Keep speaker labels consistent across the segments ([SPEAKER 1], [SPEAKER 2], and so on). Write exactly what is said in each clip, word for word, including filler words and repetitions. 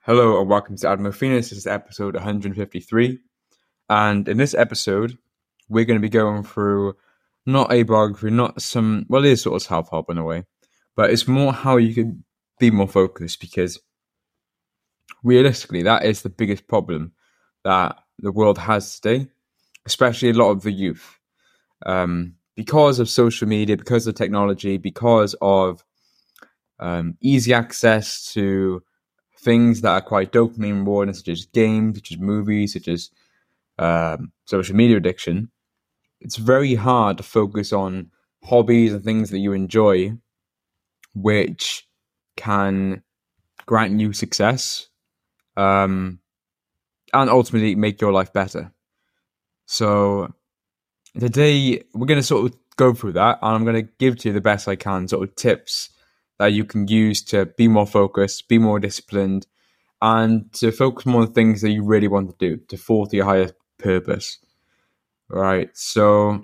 [SPEAKER 1] Hello and welcome to Admiral Phoenix. This is episode one hundred fifty-three. And in this episode, we're going to be going through not a biography, not some, well, it is sort of self-help in a way, but it's more how you can be more focused, because realistically, that is the biggest problem that the world has today, especially a lot of the youth. Um, because of social media, because of technology, because of um, easy access to things that are quite dopamine rewarding, such as games, such as movies, such as um, social media addiction, it's very hard to focus on hobbies and things that you enjoy, which can grant you success um, and ultimately make your life better. So today we're going to sort of go through that, and I'm going to give to you the best I can, sort of tips that you can use to be more focused, be more disciplined, and to focus more on things that you really want to do, to fall to your higher purpose. Right. So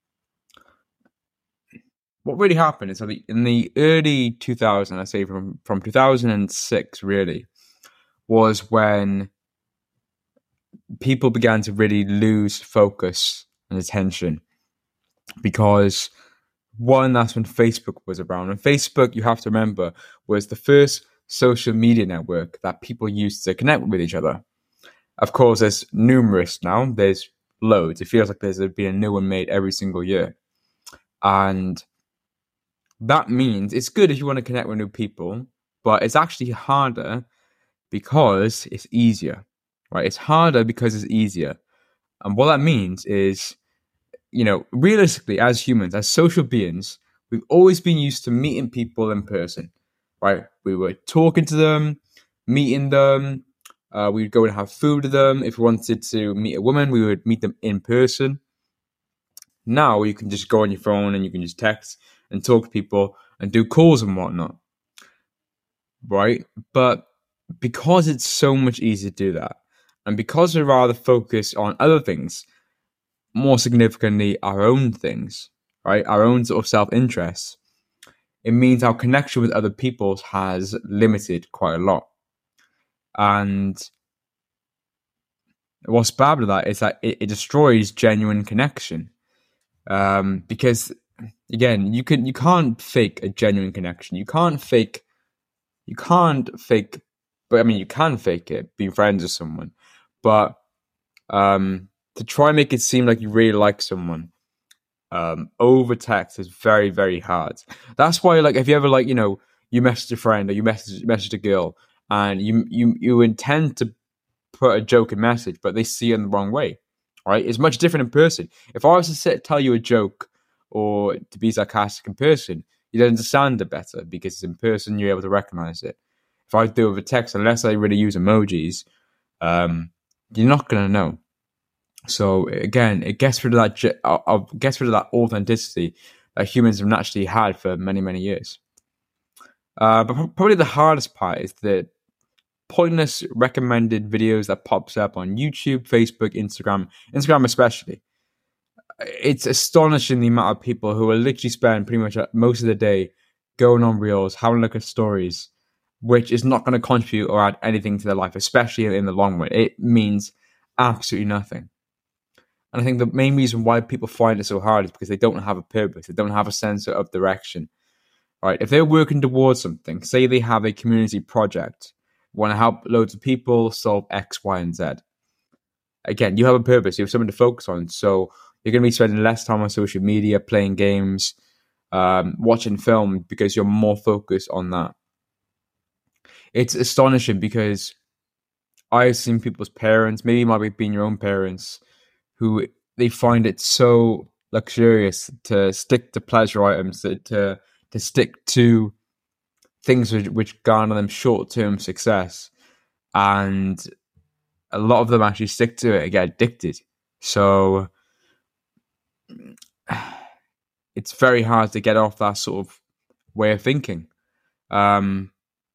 [SPEAKER 1] what really happened is that in the early two thousands, I say from, from two thousand six really, was when people began to really lose focus and attention. Because one, that's when Facebook was around. And Facebook, you have to remember, was the first social media network that people used to connect with each other. Of course, there's numerous now. There's loads. It feels like there's been a new one made every single year. And that means it's good if you want to connect with new people, but it's actually harder because it's easier, right? It's harder because it's easier. And what that means is, you know, realistically, as humans, as social beings, we've always been used to meeting people in person, right? We were talking to them, meeting them. Uh, we'd go and have food with them. If we wanted to meet a woman, we would meet them in person. Now you can just go on your phone and you can just text and talk to people and do calls and whatnot, right? But because it's so much easier to do that, and because we'd rather focus on other things, more significantly our own things, right? Our own sort of self-interest, it means our connection with other people has limited quite a lot. And what's bad with that is that it, it destroys genuine connection. Um, because again, you can you can't fake a genuine connection. You can't fake you can't fake but I mean you can fake it, being friends with someone. But um to try and make it seem like you really like someone um over text is very, very hard. That's why, like, if you ever, like, you know, you message a friend or you message message a girl and you you you intend to put a joking message, but they see it in the wrong way, right? It's much different in person. If I was to sit, tell you a joke or to be sarcastic in person, you'd understand it better because it's in person, you're able to recognize it. If I do it with a text, unless I really use emojis, um, you're not going to know. So again, it gets rid of that, uh, gets rid of that authenticity that humans have naturally had for many, many years. Uh, but probably the hardest part is the pointless recommended videos that pops up on YouTube, Facebook, Instagram, Instagram especially. It's astonishing the amount of people who will literally spend pretty much most of the day going on reels, having a look at stories, which is not going to contribute or add anything to their life, especially in the long run. It means absolutely nothing. And I think the main reason why people find it so hard is because they don't have a purpose. They don't have a sense of direction. Right? If they're working towards something, say they have a community project, want to help loads of people solve X, Y, and Z. Again, you have a purpose. You have something to focus on. So you're going to be spending less time on social media, playing games, um, watching film, because you're more focused on that. It's astonishing because I've seen people's parents, maybe it might have been your own parents, who they find it so luxurious to stick to pleasure items, to to, to stick to things which, which garner them short-term success, and a lot of them actually stick to it and get addicted. So it's very hard to get off that sort of way of thinking. Um,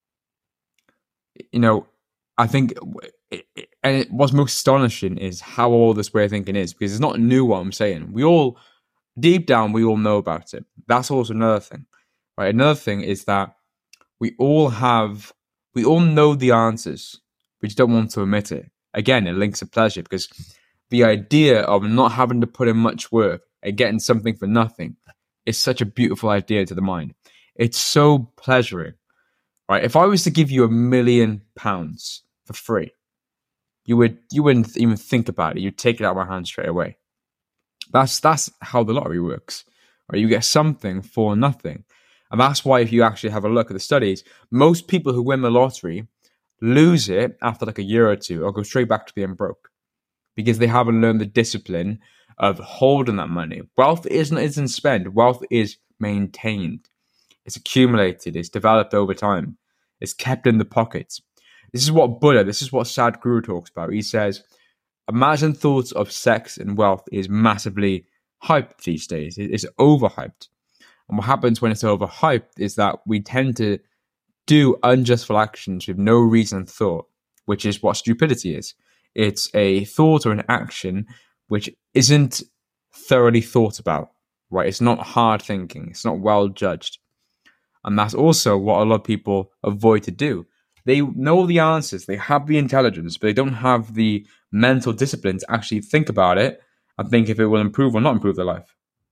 [SPEAKER 1] you know, I think, it, it, and it, what's most astonishing is how old this way of thinking is, because it's not new what I'm saying. We all, deep down, we all know about it. That's also another thing, right? Another thing is that we all have, we all know the answers, but you don't want to admit it. Again, it links to pleasure, because the idea of not having to put in much work and getting something for nothing is such a beautiful idea to the mind. It's so pleasuring, right? If I was to give you a million pounds for free, you would you wouldn't even think about it. You'd take it out of my hand straight away. That's that's how the lottery works, right? You get something for nothing, and that's why if you actually have a look at the studies, most people who win the lottery lose it after like a year or two, or go straight back to being broke, because they haven't learned the discipline of holding that money. Wealth isn't isn't spent. Wealth is maintained. It's accumulated. It's developed over time. It's kept in the pockets. This is what Buddha, this is what Sadhguru talks about. He says, imagine thoughts of sex and wealth is massively hyped these days. It's overhyped. And what happens when it's overhyped is that we tend to do unjustful actions with no reason and thought, which is what stupidity is. It's a thought or an action which isn't thoroughly thought about, right? It's not hard thinking. It's not well judged. And that's also what a lot of people avoid to do. They know the answers, they have the intelligence, but they don't have the mental discipline to actually think about it and think if it will improve or not improve their life.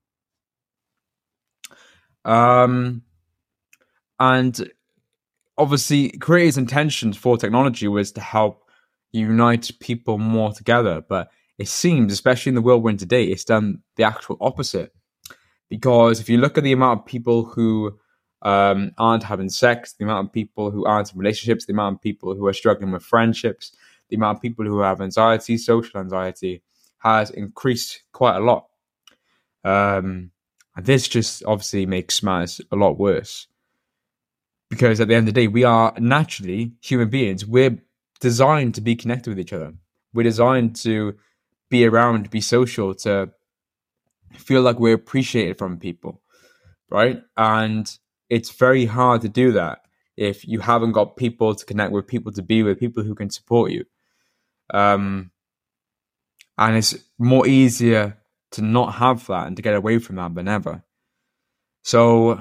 [SPEAKER 1] Um, and obviously, creators' intentions for technology was to help unite people more together. But it seems, especially in the world we're in today, it's done the actual opposite. Because if you look at the amount of people who um, aren't having sex, the amount of people who aren't in relationships, the amount of people who are struggling with friendships, the amount of people who have anxiety, social anxiety, has increased quite a lot. Um, and this just obviously makes matters a lot worse. Because at the end of the day, we are naturally human beings. We're designed to be connected with each other. We're designed to be around, be social, to feel like we're appreciated from people, right? And it's very hard to do that if you haven't got people to connect with, people to be with, people who can support you. Um, and it's more easier to not have that and to get away from that than ever. So,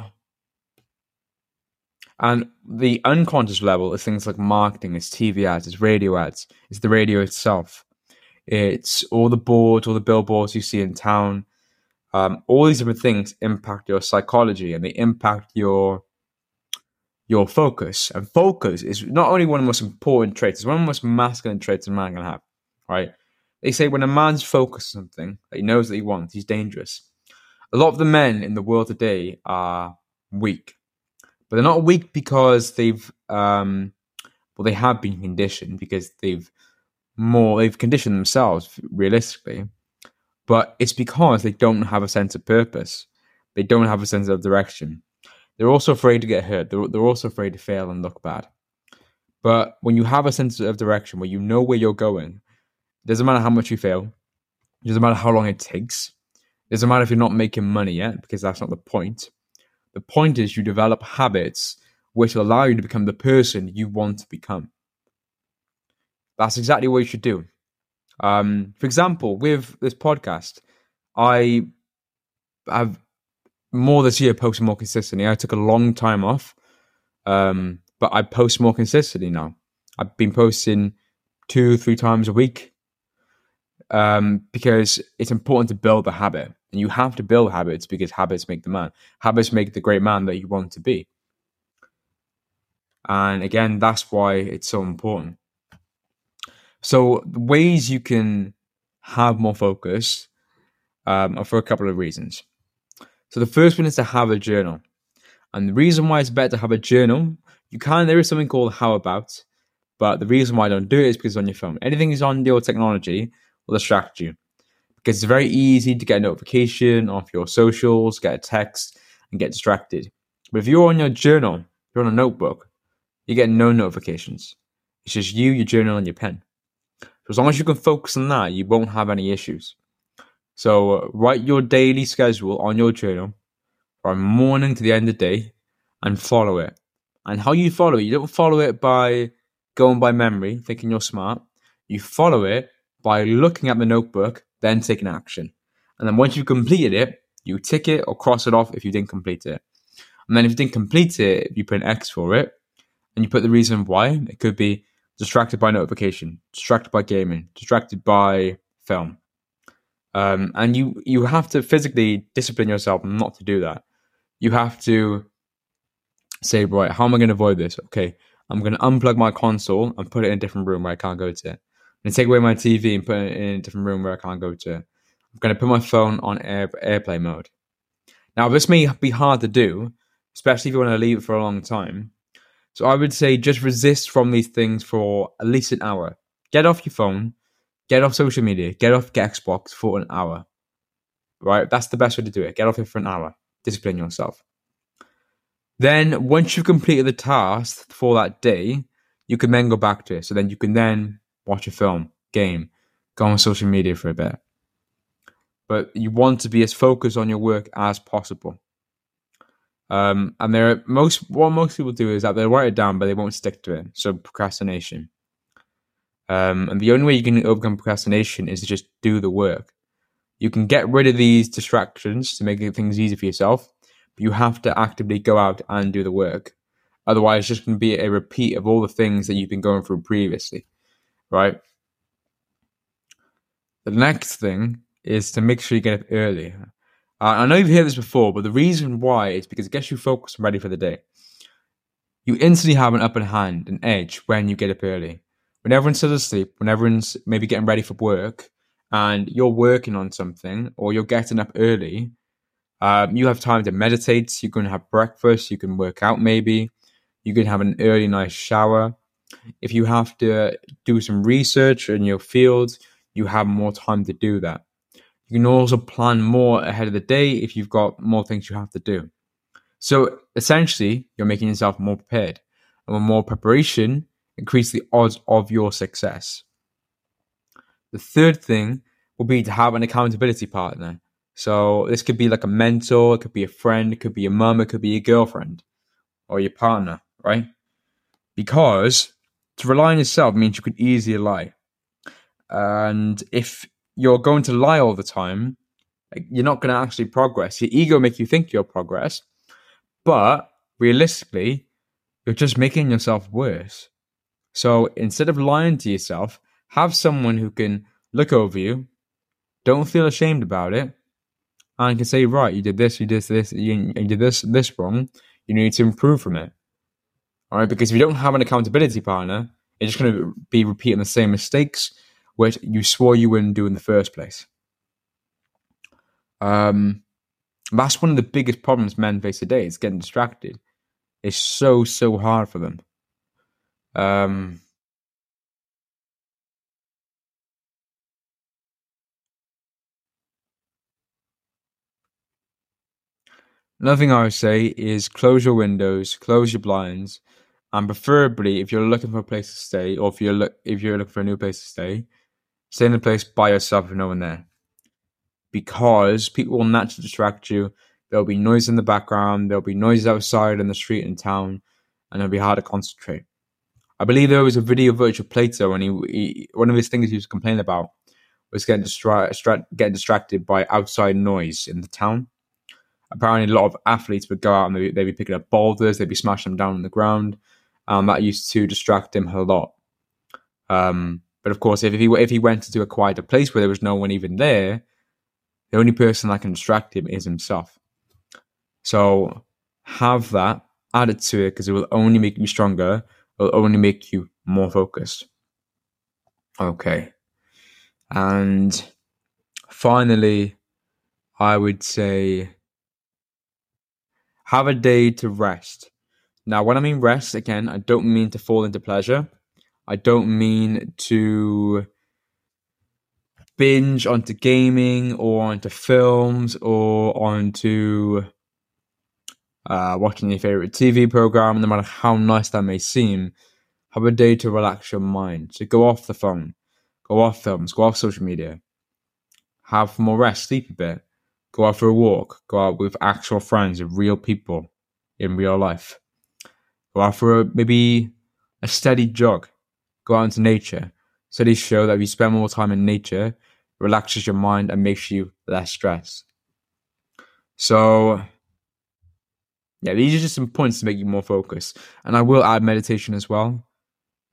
[SPEAKER 1] and the unconscious level is things like marketing, it's T V ads, it's radio ads, it's the radio itself. It's all the boards, all the billboards you see in town. Um, all these different things impact your psychology and they impact your your focus. And focus is not only one of the most important traits, it's one of the most masculine traits a man can have, right? They say when a man's focused on something that he knows that he wants, he's dangerous. A lot of the men in the world today are weak. But they're not weak because they've, um, well, they have been conditioned because they've more, they've conditioned themselves realistically. But it's because they don't have a sense of purpose. They don't have a sense of direction. They're also afraid to get hurt. They're, they're also afraid to fail and look bad. But when you have a sense of direction, where you know where you're going, it doesn't matter how much you fail. It doesn't matter how long it takes. It doesn't matter if you're not making money yet, because that's not the point. The point is you develop habits which will allow you to become the person you want to become. That's exactly what you should do. Um, for example, with this podcast, I have more this year posted more consistently. I took a long time off, um, but I post more consistently now. I've been posting two, three times a week um, because it's important to build the habit. And you have to build habits because habits make the man. Habits make the great man that you want to be. And again, that's why it's so important. So the ways you can have more focus um, are for a couple of reasons. So the first one is to have a journal. And the reason why it's better to have a journal, you can, there is something called How About, but the reason why I don't do it is because it's on your phone. Anything is on your technology will distract you. Because it's very easy to get a notification off your socials, get a text, and get distracted. But if you're on your journal, you're on a notebook, you get no notifications. It's just you, your journal, and your pen. So as long as you can focus on that, you won't have any issues. So uh, write your daily schedule on your journal from morning to the end of the day and follow it. And how you follow it, you don't follow it by going by memory, thinking you're smart. You follow it by looking at the notebook, then taking action. And then once you've completed it, you tick it or cross it off if you didn't complete it. And then if you didn't complete it, you put an X for it. And you put the reason why. It could be, distracted by notification, distracted by gaming, distracted by film. Um, and you you have to physically discipline yourself not to do that. You have to say, right, how am I going to avoid this? Okay, I'm going to unplug my console and put it in a different room where I can't go to it. I'm going to take away my T V and put it in a different room where I can't go to it. I'm going to put my phone on air, airplane mode. Now, this may be hard to do, especially if you want to leave it for a long time. So I would say just resist from these things for at least an hour. Get off your phone, get off social media, get off Xbox for an hour. Right? That's the best way to do it. Get off it for an hour. Discipline yourself. Then, once you've completed the task for that day, you can then go back to it. So then you can then watch a film, game, go on social media for a bit. But you want to be as focused on your work as possible. Um, and there are most what most people do is that they write it down, but they won't stick to it. So procrastination. Um, and the only way you can overcome procrastination is to just do the work. You can get rid of these distractions to make things easy for yourself, but you have to actively go out and do the work. Otherwise, it's just going to be a repeat of all the things that you've been going through previously, right? The next thing is to make sure you get up early. Uh, I know you've heard this before, but the reason why is because it gets you focused and ready for the day. You instantly have an upper hand, an edge, when you get up early. When everyone's still asleep, when everyone's maybe getting ready for work, and you're working on something, or you're getting up early, um, you have time to meditate, you can have breakfast, you can work out maybe, you can have an early nice shower. If you have to do some research in your field, you have more time to do that. You can also plan more ahead of the day if you've got more things you have to do. So essentially, you're making yourself more prepared. And with more preparation, increase the odds of your success. The third thing will be to have an accountability partner. So this could be like a mentor, it could be a friend, it could be your mum, it could be your girlfriend or your partner, right? Because to rely on yourself means you could easily lie. And if you're going to lie all the time, you're not going to actually progress. Your ego makes you think you'll progress, but realistically, you're just making yourself worse. So instead of lying to yourself, have someone who can look over you, don't feel ashamed about it, and can say, right, you did this, you did this, you, you did this, this wrong, you need to improve from it. All right, because if you don't have an accountability partner, you're just going to be repeating the same mistakes which you swore you wouldn't do in the first place. Um, that's one of the biggest problems men face today, is getting distracted. It's so, so hard for them. Um, another thing I would say is close your windows, close your blinds, and preferably if you're looking for a place to stay, or if you're look if you're looking for a new place to stay, stay in a place by yourself with no one there. Because people will naturally distract you. There'll be noise in the background, there'll be noises outside in the street in town, and it'll be hard to concentrate. I believe there was a video of Virgil Plato, and he, he one of his things he was complaining about was getting, distra- distra- getting distracted by outside noise in the town. Apparently, a lot of athletes would go out and they'd, they'd be picking up boulders, they'd be smashing them down on the ground, and that used to distract him a lot. Um, but of course, if he if he went to a quieter place where there was no one even there, the only person that can distract him is himself. So have that, add it to it, because it will only make you stronger. It will only make you more focused. Okay. And finally, I would say have a day to rest. Now, when I mean rest, again, I don't mean to fall into pleasure. I don't mean to binge onto gaming or onto films or onto uh, watching your favorite T V program, no matter how nice that may seem. Have a day to relax your mind. So go off the phone, go off films, go off social media. Have more rest, sleep a bit. Go out for a walk. Go out with actual friends, with real people in real life. Go out for a, maybe a steady jog. Go out into nature. Studies show that if you spend more time in nature, it relaxes your mind and makes you less stressed. So, yeah, these are just some points to make you more focused. And I will add meditation as well.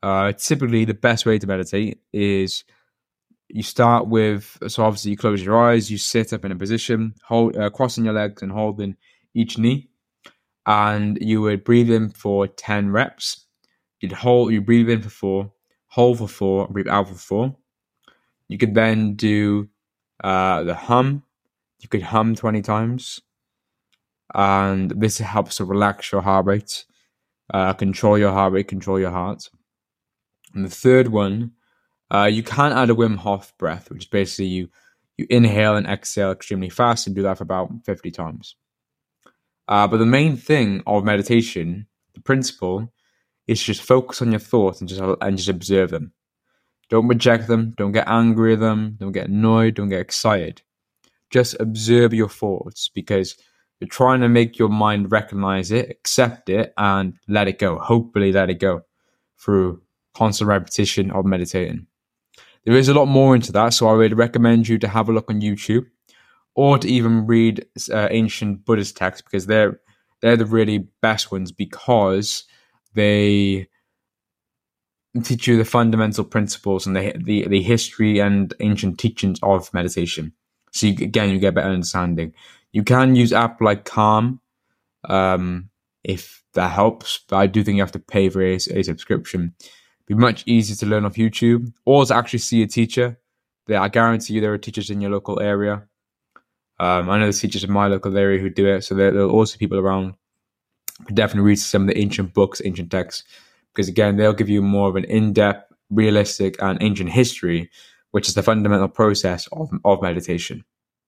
[SPEAKER 1] Uh, typically, the best way to meditate is you start with, so obviously you close your eyes, you sit up in a position, hold, uh, crossing your legs and holding each knee, and you would breathe in for ten reps. You'd hold, you breathe in for four, hold for four, breathe out for four. You could then do uh, the hum. You could hum twenty times, and this helps to relax your heart rate, uh, control your heart rate, control your heart. And the third one, uh, you can add a Wim Hof breath, which is basically you you inhale and exhale extremely fast and do that for about fifty times. Uh, but the main thing of meditation, the principle, is just focus on your thoughts and just and just observe them. Don't reject them. Don't get angry at them. Don't get annoyed. Don't get excited. Just observe your thoughts, because you're trying to make your mind recognize it, accept it, and let it go. Hopefully let it go through constant repetition of meditating. There is a lot more into that, so I would recommend you to have a look on YouTube, or to even read uh, ancient Buddhist texts, because they're they're the really best ones, because they teach you the fundamental principles and the the, the history and ancient teachings of meditation. So you, again, you get a better understanding. You can use app like Calm, um, if that helps, but I do think you have to pay for a, a subscription. It'd be much easier to learn off YouTube, or to actually see a teacher. There, I guarantee you there are teachers in your local area. Um, I know there's teachers in my local area who do it, so there, there are also people around. But definitely read some of the ancient books, ancient texts, because again, they'll give you more of an in-depth, realistic, and ancient history, which is the fundamental process of, of meditation.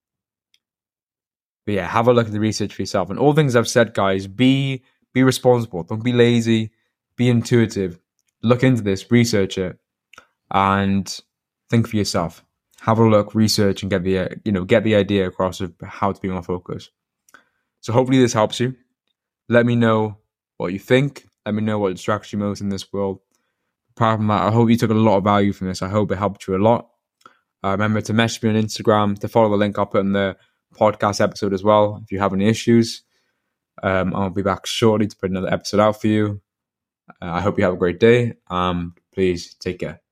[SPEAKER 1] But yeah, have a look at the research for yourself. And all things I've said, guys, be be responsible. Don't be lazy. Be intuitive. Look into this, research it, and think for yourself. Have a look, research, and get the you know get the idea across of how to be more focused. So hopefully this helps you. Let me know what you think. Let me know what distracts you most in this world. Apart from that, I hope you took a lot of value from this. I hope it helped you a lot. Uh, remember to message me on Instagram, to follow the link I'll put in the podcast episode as well if you have any issues. Um, I'll be back shortly to put another episode out for you. Uh, I hope you have a great day. Um, please take care.